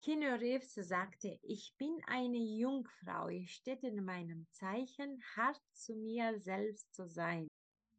Keanu Reeves sagte, ich bin eine Jungfrau, es steht in meinem Zeichen, hart zu mir selbst zu sein.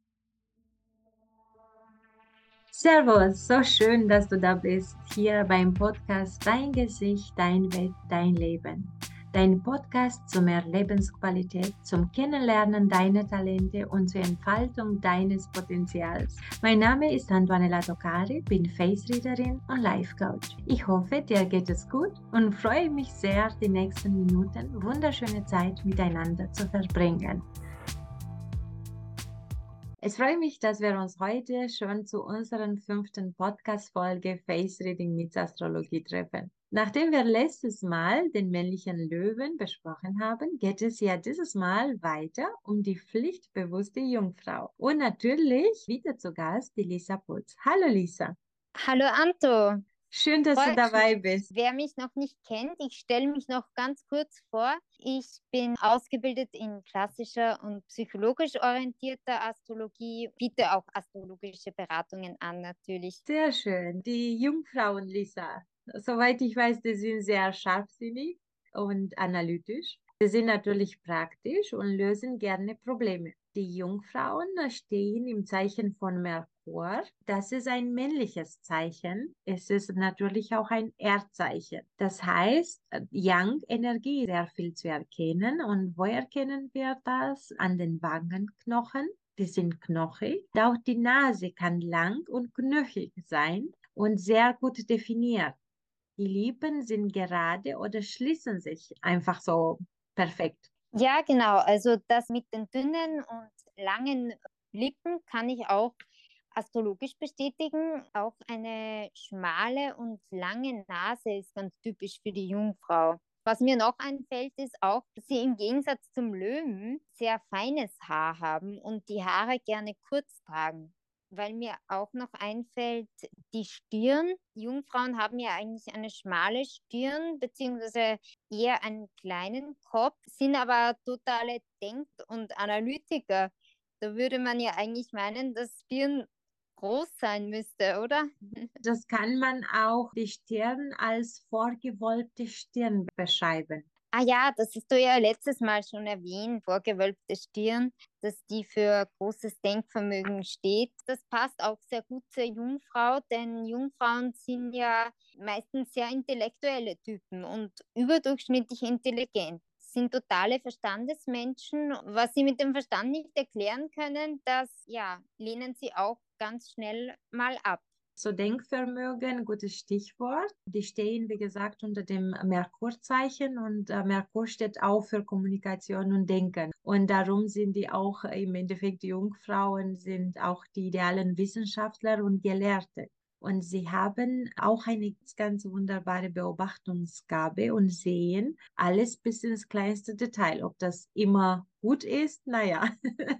Servus, so schön, dass du da bist, hier beim Podcast Dein Gesicht, dein Weg, dein Leben. Dein Podcast zu mehr Lebensqualität, zum Kennenlernen deiner Talente und zur Entfaltung deines Potenzials. Mein Name ist Antonella Toccari, bin Face Readerin und Life Coach. Ich hoffe, dir geht es gut und freue mich sehr, die nächsten Minuten wunderschöne Zeit miteinander zu verbringen. Es freut mich, dass wir uns heute schon zu unserer 5. Podcast-Folge Face Reading mit Astrologie treffen. Nachdem wir letztes Mal den männlichen Löwen besprochen haben, geht es ja dieses Mal weiter um die pflichtbewusste Jungfrau. Und natürlich wieder zu Gast die Lisa Putz. Hallo Lisa, Hallo Anto, schön, dass du freut dabei mich. bist. Wer mich noch nicht kennt, ich stelle mich noch ganz kurz vor. Ich bin ausgebildet in klassischer und psychologisch orientierter Astrologie, biete auch astrologische Beratungen an natürlich. Sehr schön. Die Jungfrauen, Lisa, soweit ich weiß, die sind sehr scharfsinnig und analytisch. Sie sind natürlich praktisch und lösen gerne Probleme. Die Jungfrauen stehen im Zeichen von Merkur. Das ist ein männliches Zeichen. Es ist natürlich auch ein Erdzeichen. Das heißt, Yang-Energie ist sehr viel zu erkennen. Und wo erkennen wir das? An den Wangenknochen. Die sind knochig. Auch die Nase kann lang und knöchig sein und sehr gut definiert. Die Lippen sind gerade oder schließen sich einfach so perfekt. Ja, genau. Also das mit den dünnen und langen Lippen kann ich auch astrologisch bestätigen. Auch eine schmale und lange Nase ist ganz typisch für die Jungfrau. Was mir noch einfällt, ist auch, dass sie im Gegensatz zum Löwen sehr feines Haar haben und die Haare gerne kurz tragen. Weil mir auch noch einfällt, die Stirn. Die Jungfrauen haben ja eigentlich eine schmale Stirn, beziehungsweise eher einen kleinen Kopf, sind aber totale Denk- und Analytiker. Da würde man ja eigentlich meinen, dass Stirn groß sein müsste, oder? Das kann man auch die Stirn als vorgewölbte Stirn beschreiben. Ah ja, das hast du ja letztes Mal schon erwähnt, vorgewölbte Stirn, dass die für großes Denkvermögen steht. Das passt auch sehr gut zur Jungfrau, denn Jungfrauen sind ja meistens sehr intellektuelle Typen und überdurchschnittlich intelligent. Sind totale Verstandesmenschen. Was sie mit dem Verstand nicht erklären können, das ja, lehnen sie auch ganz schnell mal ab. So Denkvermögen, gutes Stichwort. Die stehen, wie gesagt, unter dem Merkurzeichen und Merkur steht auch für Kommunikation und Denken. Und darum sind die auch im Endeffekt die Jungfrauen, sind auch die idealen Wissenschaftler und Gelehrte. Und sie haben auch eine ganz wunderbare Beobachtungsgabe und sehen alles bis ins kleinste Detail. Ob das immer gut ist, naja.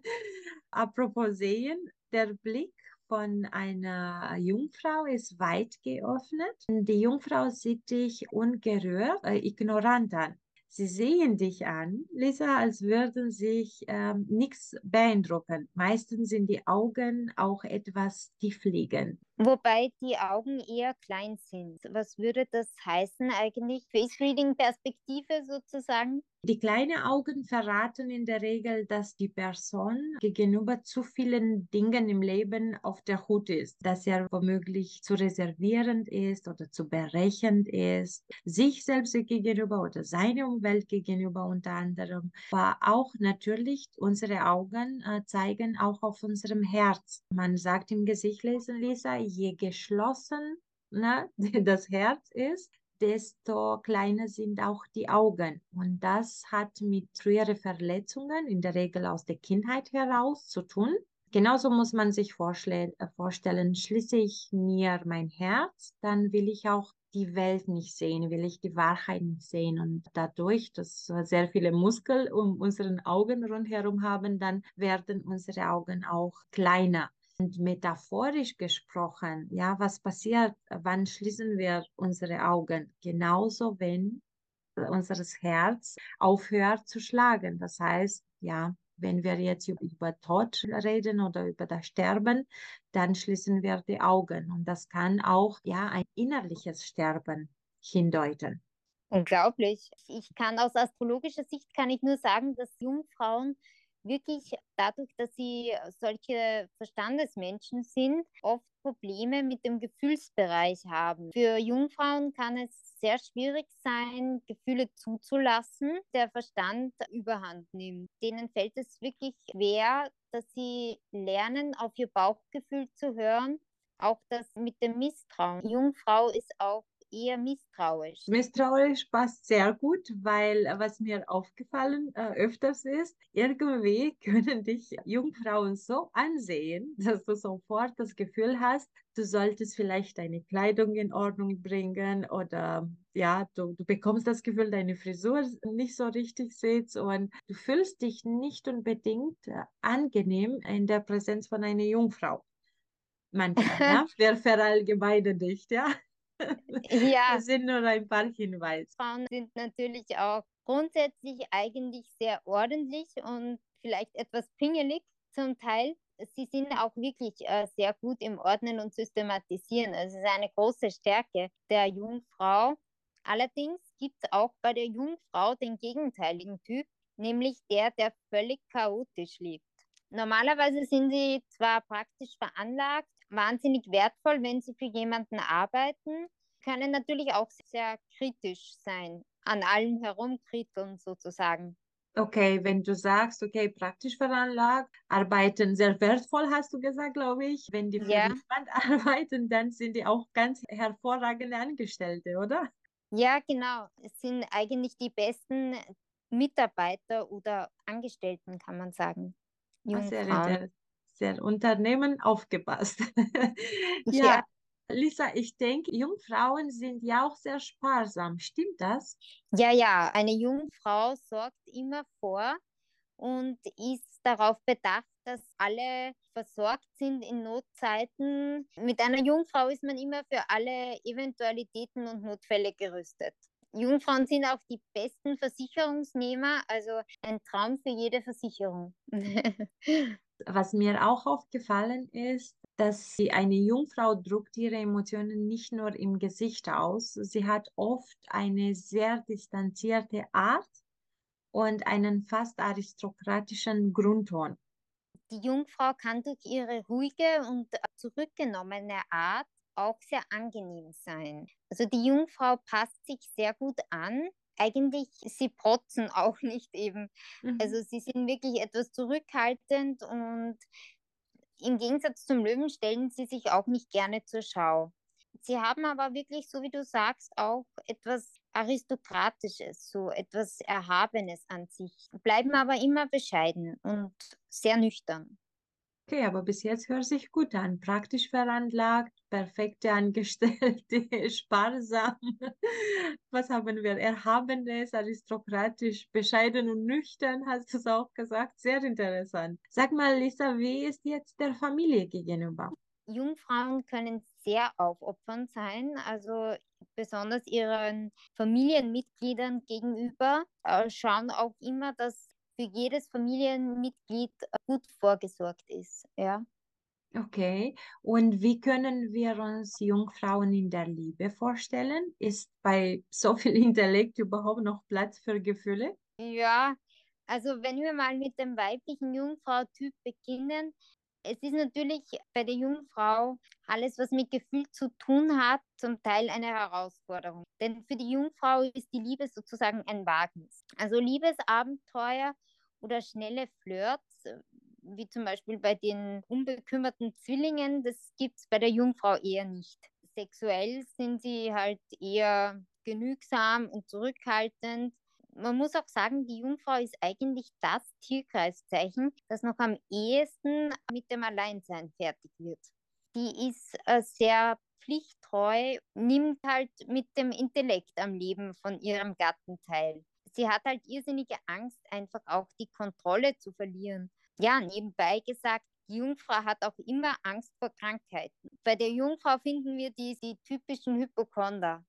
Apropos sehen, der Blick von einer Jungfrau ist weit geöffnet. Die Jungfrau sieht dich ungerührt, ignorant an. Sie sehen dich an, Lisa, als würden sich nichts beeindrucken. Meistens sind die Augen auch etwas tiefliegend. Wobei die Augen eher klein sind. Was würde das heißen eigentlich? Face Reading Perspektive sozusagen? Die kleinen Augen verraten in der Regel, dass die Person gegenüber zu vielen Dingen im Leben auf der Hut ist, dass er womöglich zu reservierend ist oder zu berechnend ist, sich selbst gegenüber oder seine Umwelt gegenüber unter anderem. Aber auch natürlich unsere Augen zeigen auch auf unserem Herz. Man sagt im Gesicht lesen, Lisa, je geschlossen, ne, das Herz ist, desto kleiner sind auch die Augen. Und das hat mit früheren Verletzungen, in der Regel aus der Kindheit heraus, zu tun. Genauso muss man sich vorstellen, schließe ich mir mein Herz, dann will ich auch die Welt nicht sehen, will ich die Wahrheit nicht sehen. Und dadurch, dass wir sehr viele Muskeln um unseren Augen rundherum haben, dann werden unsere Augen auch kleiner. Und metaphorisch gesprochen, ja, was passiert? Wann schließen wir unsere Augen? Genauso, wenn unser Herz aufhört zu schlagen. Das heißt, ja, wenn wir jetzt über Tod reden oder über das Sterben, dann schließen wir die Augen. Und das kann auch, ja, ein innerliches Sterben hindeuten. Unglaublich. Ich kann aus astrologischer Sicht kann ich nur sagen, dass Jungfrauen wirklich dadurch, dass sie solche Verstandesmenschen sind, oft Probleme mit dem Gefühlsbereich haben. Für Jungfrauen kann es sehr schwierig sein, Gefühle zuzulassen, der Verstand überhand nimmt. Denen fällt es wirklich schwer, dass sie lernen, auf ihr Bauchgefühl zu hören. Auch das mit dem Misstrauen. Die Jungfrau ist auch eher misstrauisch. Misstrauisch passt sehr gut, weil was mir aufgefallen öfters ist, irgendwie können dich Jungfrauen so ansehen, dass du sofort das Gefühl hast, du solltest vielleicht deine Kleidung in Ordnung bringen oder ja, du bekommst das Gefühl, deine Frisur nicht so richtig sitzt und du fühlst dich nicht unbedingt angenehm in der Präsenz von einer Jungfrau. Manchmal, ja, wir verallgemeinern nicht, ja. Ja, Das sind nur ein paar Hinweise. Frauen sind natürlich auch grundsätzlich eigentlich sehr ordentlich und vielleicht etwas pingelig zum Teil. Sie sind auch wirklich sehr gut im Ordnen und Systematisieren. Also es ist eine große Stärke der Jungfrau. Allerdings gibt es auch bei der Jungfrau den gegenteiligen Typ, nämlich der völlig chaotisch lebt. Normalerweise sind sie zwar praktisch veranlagt, wahnsinnig wertvoll, wenn sie für jemanden arbeiten, können natürlich auch sehr kritisch sein, an allem herumkritteln sozusagen. Okay, wenn du sagst, okay, praktisch veranlagt, arbeiten sehr wertvoll, hast du gesagt, glaube ich. Wenn die für Ja, niemand arbeiten, dann sind die auch ganz hervorragende Angestellte, oder? ja, genau. Es sind eigentlich die besten Mitarbeiter oder Angestellten, kann man sagen. Ah, sehr Jungfrauen. interessant. Sehr Unternehmen aufgepasst. Ja, Ja, Lisa, ich denke, Jungfrauen sind ja auch sehr sparsam. Stimmt das? ja, ja. Eine Jungfrau sorgt immer vor und ist darauf bedacht, dass alle versorgt sind in Notzeiten. Mit einer Jungfrau ist man immer für alle Eventualitäten und Notfälle gerüstet. Jungfrauen sind auch die besten Versicherungsnehmer, also ein Traum für jede Versicherung. Was mir auch aufgefallen ist, dass eine Jungfrau drückt ihre Emotionen nicht nur im Gesicht aus, sie hat oft eine sehr distanzierte Art und einen fast aristokratischen Grundton. Die Jungfrau kann durch ihre ruhige und zurückgenommene Art auch sehr angenehm sein. Also die Jungfrau passt sich sehr gut an. Eigentlich, sie protzen auch nicht eben. Mhm. Also sie sind wirklich etwas zurückhaltend und im Gegensatz zum Löwen stellen sie sich auch nicht gerne zur Schau. Sie haben aber wirklich, so wie du sagst, auch etwas Aristokratisches, so etwas Erhabenes an sich, bleiben aber immer bescheiden und sehr nüchtern. Okay, aber bis jetzt hört sich gut an. Praktisch veranlagt, perfekte Angestellte, sparsam. Was haben wir? Erhabenes, aristokratisch, bescheiden und nüchtern, hast du es auch gesagt. Sehr interessant. Sag mal, Lisa, wie ist jetzt der Familie gegenüber? Jungfrauen können sehr aufopfernd sein, also besonders ihren Familienmitgliedern gegenüber, schauen auch immer, dass für jedes Familienmitglied gut vorgesorgt ist. Ja. Okay, und wie können wir uns Jungfrauen in der Liebe vorstellen? Ist bei so viel Intellekt überhaupt noch Platz für Gefühle? Ja, also wenn wir mal mit dem weiblichen Jungfrau-Typ beginnen, es ist natürlich bei der Jungfrau alles, was mit Gefühl zu tun hat, zum Teil eine Herausforderung. Denn für die Jungfrau ist die Liebe sozusagen ein Wagnis. Also Liebesabenteuer oder schnelle Flirts, wie zum Beispiel bei den unbekümmerten Zwillingen, das gibt es bei der Jungfrau eher nicht. Sexuell sind sie halt eher genügsam und zurückhaltend. Man muss auch sagen, die Jungfrau ist eigentlich das Tierkreiszeichen, das noch am ehesten mit dem Alleinsein fertig wird. Die ist sehr pflichttreu, nimmt halt mit dem Intellekt am Leben von ihrem Gatten teil. Sie hat halt irrsinnige Angst, einfach auch die Kontrolle zu verlieren. Ja, nebenbei gesagt, die Jungfrau hat auch immer Angst vor Krankheiten. Bei der Jungfrau finden wir die typischen Hypochonder.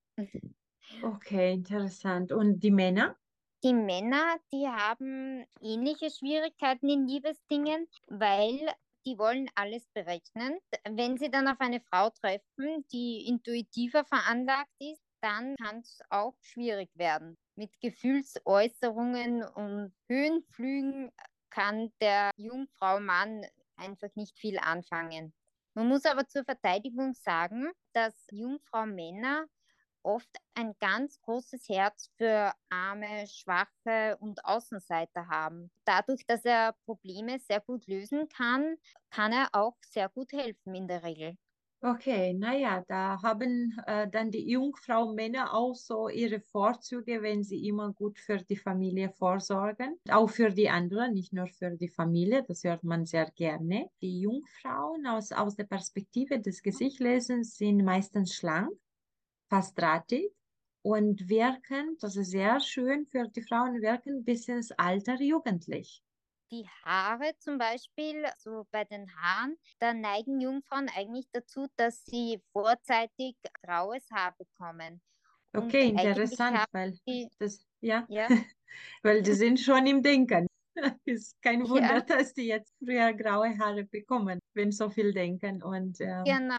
Okay, interessant. Und die Männer? Die Männer, die haben ähnliche Schwierigkeiten in Liebesdingen, weil die wollen alles berechnen. Wenn sie dann auf eine Frau treffen, die intuitiver veranlagt ist, dann kann es auch schwierig werden. Mit Gefühlsäußerungen und Höhenflügen kann der Jungfrau Mann einfach nicht viel anfangen. Man muss aber zur Verteidigung sagen, dass Jungfrau Männer oft ein ganz großes Herz für Arme, Schwache und Außenseiter haben. Dadurch, dass er Probleme sehr gut lösen kann, kann er auch sehr gut helfen in der Regel. Okay, naja, da haben dann die Jungfrau Männer auch so ihre Vorzüge, wenn sie immer gut für die Familie vorsorgen. Auch für die anderen, nicht nur für die Familie, das hört man sehr gerne. Die Jungfrauen aus der Perspektive des Gesichtslesens sind meistens schlank, fast drahtig und wirken, das ist sehr schön für die Frauen, wirken bis ins Alter jugendlich. Die Haare zum Beispiel, so bei den Haaren, da neigen Jungfrauen eigentlich dazu, dass sie vorzeitig graues Haar bekommen. Und Okay, eigentlich interessant, haben weil sie, das, ja, ja, weil die sind schon im Denken. Ist kein Wunder, ja, dass die jetzt früher graue Haare bekommen, wenn so viel denken. Und genau.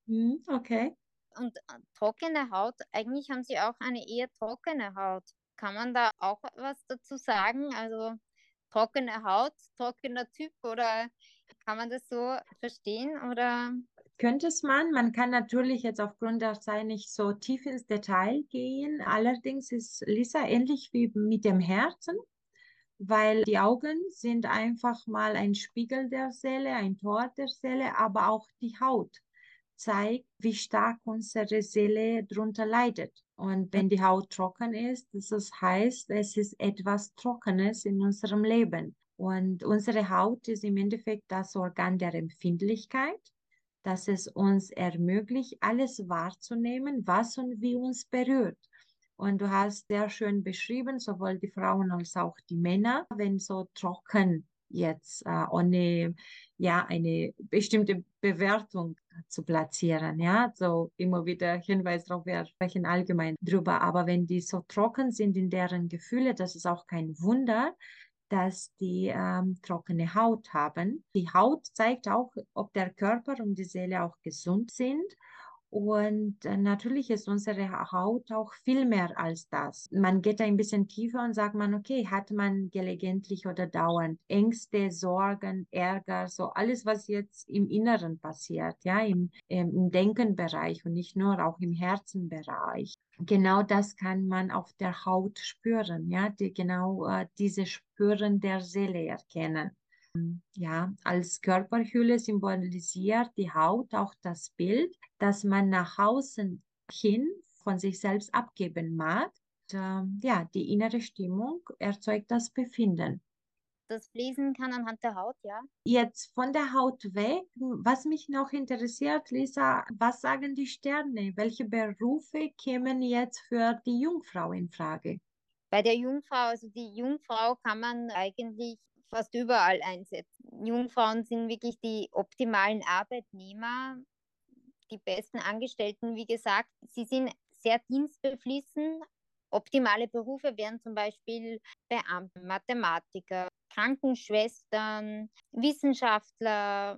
okay. Und trockene Haut, eigentlich haben sie auch eine eher trockene Haut. Kann man da auch was dazu sagen? Also trockene Haut, trockener Typ oder kann man das so verstehen? Oder Könnte es man kann natürlich jetzt aufgrund der Zeit nicht so tief ins Detail gehen. Allerdings ist Lisa ähnlich wie mit dem Herzen, weil die Augen sind einfach mal ein Spiegel der Seele, ein Tor der Seele, aber auch die Haut zeigt, wie stark unsere Seele drunter leidet. Und wenn die Haut trocken ist, das heißt, es ist etwas Trockenes in unserem Leben. Und unsere Haut ist im Endeffekt das Organ der Empfindlichkeit, dass es uns ermöglicht, alles wahrzunehmen, was und wie uns berührt. Und du hast sehr schön beschrieben, sowohl die Frauen als auch die Männer, wenn so trocken jetzt ohne ja eine bestimmte Bewertung zu platzieren, ja, so immer wieder Hinweis darauf, wir sprechen allgemein drüber, aber wenn die so trocken sind in deren Gefühle, das ist auch kein Wunder, dass die trockene Haut haben. Die Haut zeigt auch, ob der Körper und die Seele auch gesund sind. Und natürlich ist unsere Haut auch viel mehr als das. Man geht ein bisschen tiefer und sagt man, okay, hat man gelegentlich oder dauernd Ängste, Sorgen, Ärger, so alles, was jetzt im Inneren passiert, ja, im Denkenbereich und nicht nur auch im Herzenbereich. Genau das kann man auf der Haut spüren, ja, genau diese Spüren der Seele erkennen. Ja, als Körperhülle symbolisiert die Haut auch das Bild, das man nach außen hin von sich selbst abgeben mag. Ja, die innere Stimmung erzeugt das Befinden. das lesen kann anhand der Haut, ja? Jetzt von der Haut weg, was mich noch interessiert, Lisa, was sagen die Sterne? Welche Berufe kämen jetzt für die Jungfrau in Frage? Bei der Jungfrau, also die Jungfrau kann man eigentlich fast überall einsetzen. Jungfrauen sind wirklich die optimalen Arbeitnehmer, die besten Angestellten, wie gesagt. Sie sind sehr dienstbeflissen. Optimale Berufe wären zum Beispiel Beamten, Mathematiker, Krankenschwestern, Wissenschaftler,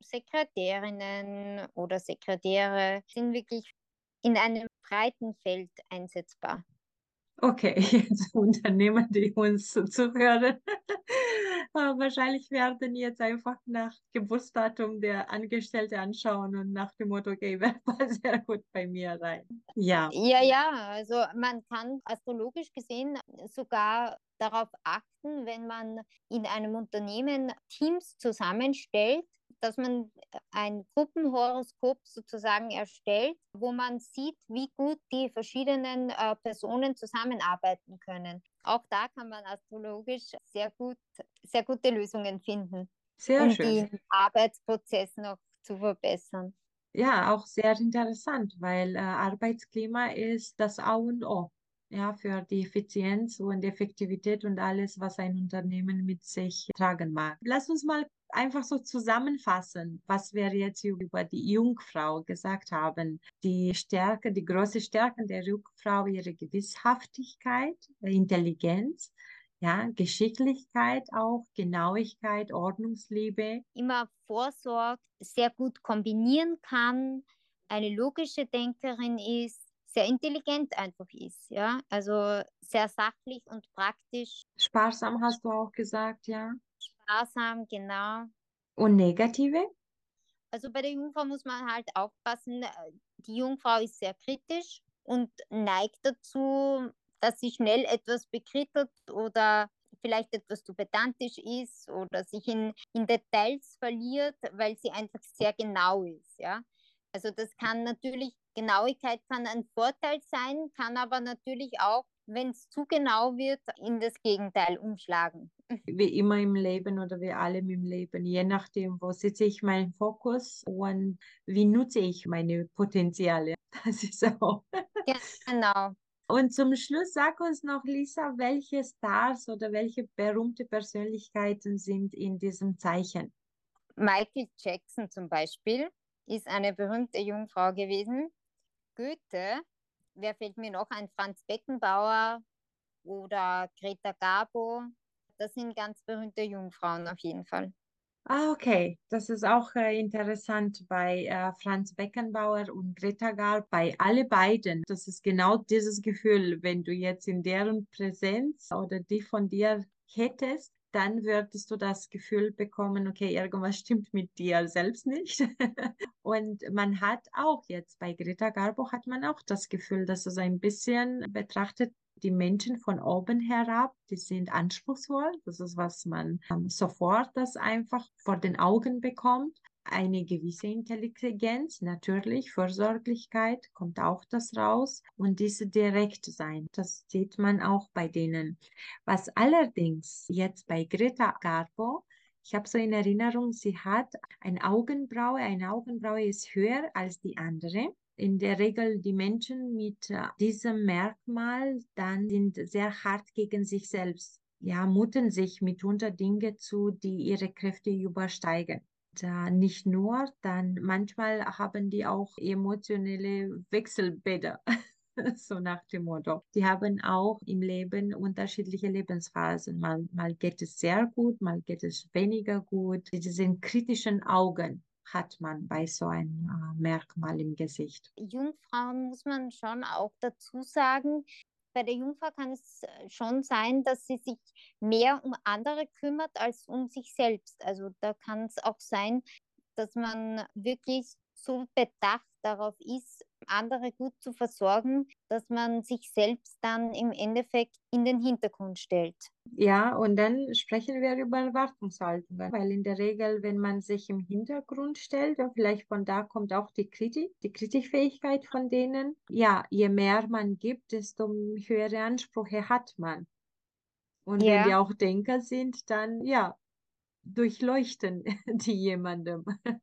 Sekretärinnen oder Sekretäre, sind wirklich in einem breiten Feld einsetzbar. Okay, jetzt Unternehmen, die uns zuhören, wahrscheinlich werden jetzt einfach nach Geburtsdatum der Angestellte anschauen und nach dem Motto, okay, wer passt sehr gut bei mir rein. Ja, Ja, ja, also man kann astrologisch gesehen sogar darauf achten, wenn man in einem Unternehmen Teams zusammenstellt, dass man ein Gruppenhoroskop sozusagen erstellt, wo man sieht, wie gut die verschiedenen Personen zusammenarbeiten können. Auch da kann man astrologisch sehr gute Lösungen finden, sehr um schön. den Arbeitsprozess noch zu verbessern. Ja, auch sehr interessant, weil Arbeitsklima ist das A und O, ja, für die Effizienz und Effektivität und alles, was ein Unternehmen mit sich tragen mag. Lass uns mal einfach so zusammenfassen, was wir jetzt über die Jungfrau gesagt haben. Die Stärke, die große Stärke der Jungfrau, ihre Gewisshaftigkeit, Intelligenz, ja, Geschicklichkeit auch, Genauigkeit, Ordnungsliebe. Immer vorsorgt, sehr gut kombinieren kann, eine logische Denkerin ist, sehr intelligent einfach ist, ja. Also sehr sachlich und praktisch, Sparsam hast du auch gesagt, ja. sparsam, genau. Und negative? Also bei der Jungfrau muss man halt aufpassen, die Jungfrau ist sehr kritisch und neigt dazu, dass sie schnell etwas bekrittelt oder vielleicht etwas zu pedantisch ist oder sich in Details verliert, weil sie einfach sehr genau ist, ja. Also das kann natürlich, Genauigkeit kann ein Vorteil sein, kann aber natürlich auch, wenn es zu genau wird, in das Gegenteil umschlagen. Wie immer im Leben oder wie allem im Leben, je nachdem, wo setze ich meinen Fokus und wie nutze ich meine Potenziale. Das ist auch. Genau. Und zum Schluss sag uns noch, Lisa, welche Stars oder welche berühmte Persönlichkeiten sind in diesem Zeichen? Michael Jackson zum Beispiel ist eine berühmte Jungfrau gewesen. Goethe, wer fällt mir noch ein? Franz Beckenbauer oder Greta Garbo. Das sind ganz berühmte Jungfrauen auf jeden Fall. Ah, okay. Das ist auch interessant bei Franz Beckenbauer und Greta Garbo, bei alle beiden. Das ist genau dieses Gefühl, wenn du jetzt in deren Präsenz oder die von dir hättest, dann würdest du das Gefühl bekommen, okay, irgendwas stimmt mit dir selbst nicht. Und man hat auch jetzt bei Greta Garbo hat man auch das Gefühl, dass es ein bisschen betrachtet die Menschen von oben herab, die sind anspruchsvoll. Das ist, was man sofort das einfach vor den Augen bekommt. Eine gewisse Intelligenz, natürlich, Fürsorglichkeit kommt auch das raus und diese direkt sein, das sieht man auch bei denen. Was allerdings jetzt bei Greta Garbo, ich habe so in Erinnerung, sie hat eine Augenbraue ist höher als die andere. In der Regel die Menschen mit diesem Merkmal dann sind sehr hart gegen sich selbst. Ja, muten sich mitunter Dinge zu, die ihre Kräfte übersteigen. Da nicht nur, dann manchmal haben die auch emotionelle Wechselbäder, so nach dem Motto. Die haben auch im Leben unterschiedliche Lebensphasen. Mal geht es sehr gut, mal geht es weniger gut. Diese kritischen Augen hat man bei so einem Merkmal im Gesicht. Jungfrauen muss man schon auch dazu sagen, bei der Jungfrau kann es schon sein, dass sie sich mehr um andere kümmert als um sich selbst. Also da kann es auch sein, dass man wirklich so bedacht darauf ist, andere gut zu versorgen, dass man sich selbst dann im Endeffekt in den Hintergrund stellt. Ja, und dann sprechen wir über Erwartungshaltungen, weil in der Regel, wenn man sich im Hintergrund stellt, und vielleicht von da kommt auch die Kritikfähigkeit von denen. Ja, je mehr man gibt, desto höhere Ansprüche hat man. Und wenn die Ja, auch Denker sind, dann ja, durchleuchten die jemandem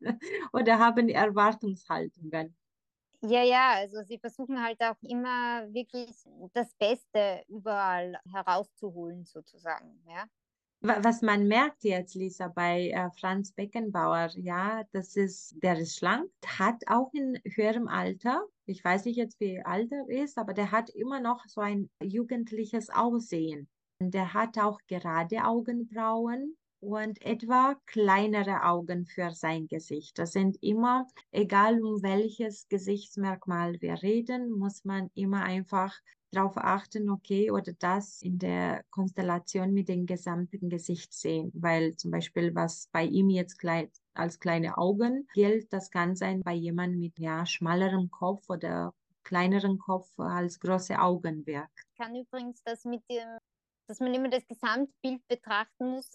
oder haben Erwartungshaltungen. ja, ja, also sie versuchen halt auch immer wirklich das Beste überall herauszuholen, sozusagen, ja. Was man merkt jetzt, Lisa, bei Franz Beckenbauer, ja, der ist schlank, hat auch in höherem Alter, ich weiß nicht jetzt, wie alt er ist, aber der hat immer noch so ein jugendliches Aussehen. Und der hat auch gerade Augenbrauen und etwa kleinere Augen für sein Gesicht. Das sind immer, egal um welches Gesichtsmerkmal wir reden, muss man immer einfach darauf achten, okay, oder das in der Konstellation mit dem gesamten Gesicht sehen, weil zum Beispiel, was bei ihm jetzt als kleine Augen gilt, das kann sein bei jemandem mit ja schmalerem Kopf oder kleineren Kopf als große Augen wirkt. Ich kann übrigens das mit dem, dass man immer das Gesamtbild betrachten muss,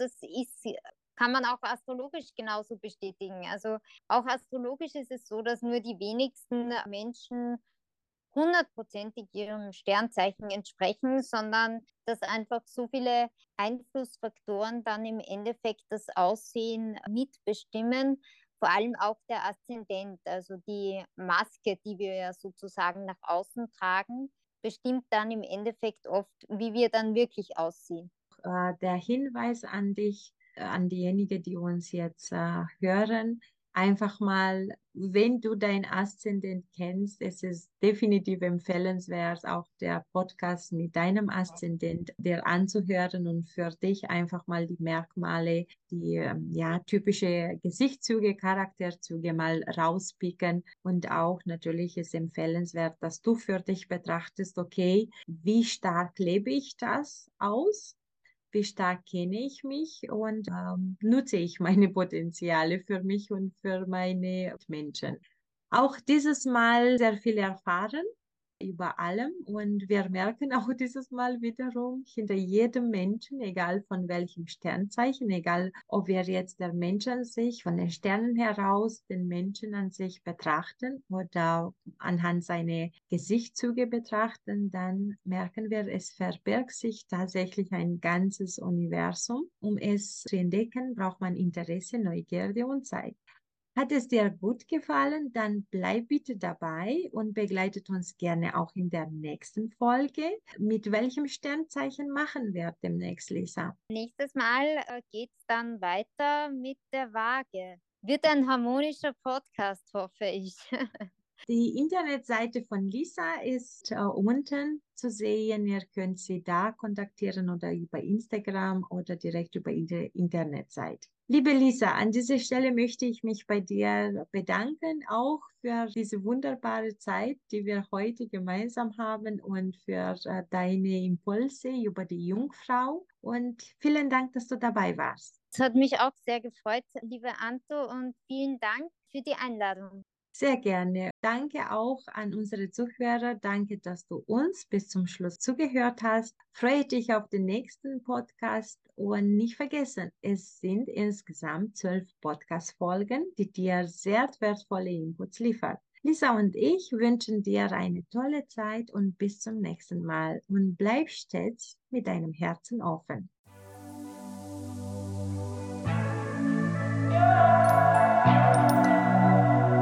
kann man auch astrologisch genauso bestätigen. Also auch astrologisch ist es so, dass nur die wenigsten Menschen hundertprozentig ihrem Sternzeichen entsprechen, sondern dass einfach so viele Einflussfaktoren dann im Endeffekt das Aussehen mitbestimmen. Vor allem auch der Aszendent, also die Maske, die wir ja sozusagen nach außen tragen, bestimmt dann im Endeffekt oft, wie wir dann wirklich aussehen. Der Hinweis an dich, an diejenigen, die uns jetzt hören, einfach mal, wenn du dein Aszendent kennst, es ist definitiv empfehlenswert, auch der Podcast mit deinem Aszendent dir anzuhören und für dich einfach mal die Merkmale, die ja, typische Gesichtszüge, Charakterzüge mal rauspicken. Und auch natürlich ist empfehlenswert, dass du für dich betrachtest, okay, wie stark lebe ich das aus? Wie stark kenne ich mich und nutze ich meine Potenziale für mich und für meine Menschen. Auch dieses Mal sehr viel erfahren über allem und wir merken auch dieses Mal wiederum, hinter jedem Menschen, egal von welchem Sternzeichen, egal ob wir jetzt der Mensch an sich, von den Sternen heraus den Menschen an sich betrachten oder anhand seiner Gesichtszüge betrachten, dann merken wir, es verbirgt sich tatsächlich ein ganzes Universum. Um es zu entdecken, braucht man Interesse, Neugierde und Zeit. Hat es dir gut gefallen, dann bleib bitte dabei und begleitet uns gerne auch in der nächsten Folge. Mit welchem Sternzeichen machen wir demnächst, Lisa? Nächstes Mal geht es dann weiter mit der Waage. Wird ein harmonischer Podcast, hoffe ich. Die Internetseite von Lisa ist unten zu sehen. Ihr könnt sie da kontaktieren oder über Instagram oder direkt über ihre Internetseite. Liebe Lisa, an dieser Stelle möchte ich mich bei dir bedanken, auch für diese wunderbare Zeit, die wir heute gemeinsam haben und für deine Impulse über die Jungfrau. Und vielen Dank, dass du dabei warst. Es hat mich auch sehr gefreut, liebe Anto, und vielen Dank für die Einladung. Sehr gerne. Danke auch an unsere Zuhörer. Danke, dass du uns bis zum Schluss zugehört hast. Freue dich auf den nächsten Podcast und nicht vergessen, es sind insgesamt 12 Podcast-Folgen, die dir sehr wertvolle Inputs liefern. Lisa und ich wünschen dir eine tolle Zeit und bis zum nächsten Mal und bleib stets mit deinem Herzen offen.